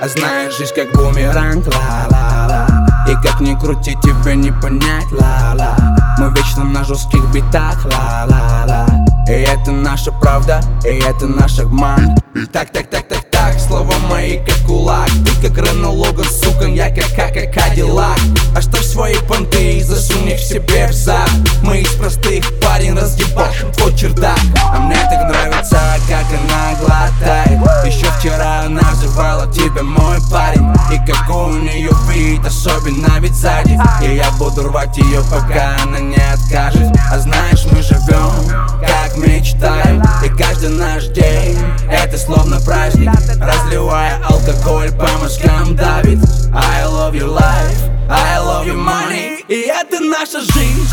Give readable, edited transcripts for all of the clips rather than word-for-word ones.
А знаешь, жизнь как бумеранг, ла-ла-ла. И как ни крути, тебе не понять, ла-ла. Мы вечно на жестких битах, ла-ла-ла. И это наша правда, и это наш обман. Так, слова мои как кулак. Ты как Рено Логан, сука, я как Кадиллак. Оставь свои понты и засунь их себе в зад. Мы из простых, парень, разъебашим твой чердак. А мне так нравится, как она глотает. Еще вчера она называла тебя мой парень. И какой у нее вид, особенно ведь сзади. И я буду рвать ее, пока она не откажет. А знаешь, мы живем, как мечтаем. И каждый наш день, это словно праздник. Разливая алкоголь по мозгам давит. I love your life, I love your money. И это наша жизнь.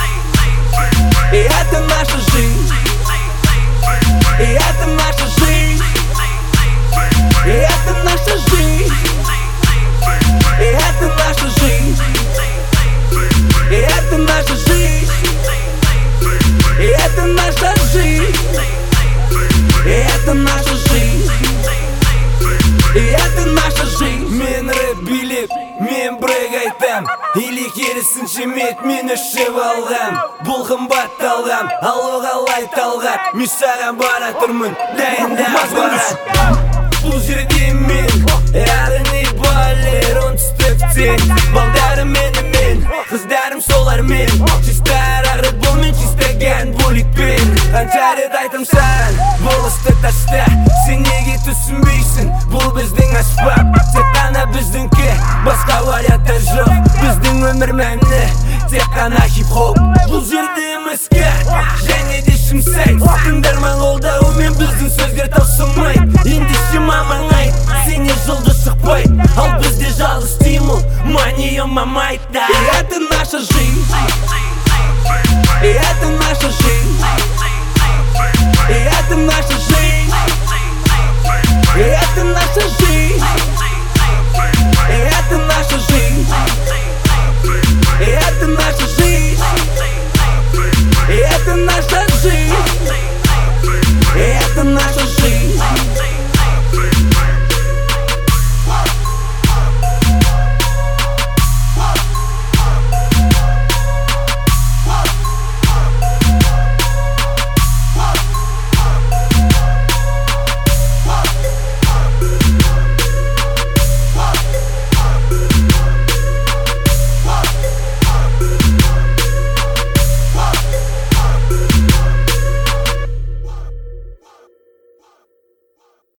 И это наша жизнь. И это наша жизнь. И это наша жизнь. И это наша жизнь. И это наша жизнь. И это наша жизнь. И это наша жизнь. И это наша жизнь. Мен рэп билеп, мен брек айтам. Или керісінше мен ішіп алғам. Бұл қымбат талғам, ал оғалай талғат. Мен саған бара тұрмын, дайындап барат. Бұл жерде мен, яғни балер оңтүстіктен. Балдарым менімен, қыздарым солармен. Чистар ағрып болмен, чистаған булитпен. Қанша рет айтам саған, бұл істі ташта. Сен неге түсінбейсің, бұл біздің аспап. Тек қана біздіңкі, басқа варианттар жоқ. Біздің өмір мәні, тек қана хип-хоп. Бұл жерде мысқа, және де шымсайт. Тыңдарман қолдауымен біздің сөздер таусылмайды. Ендеше мамаң айт, сене жолды шықпай. Ал бізде жалғыз стимул, мания мамайт. И это наша жизнь. И это наша жизнь. И это наша жизнь. И это наша жизнь. И это наша жизнь.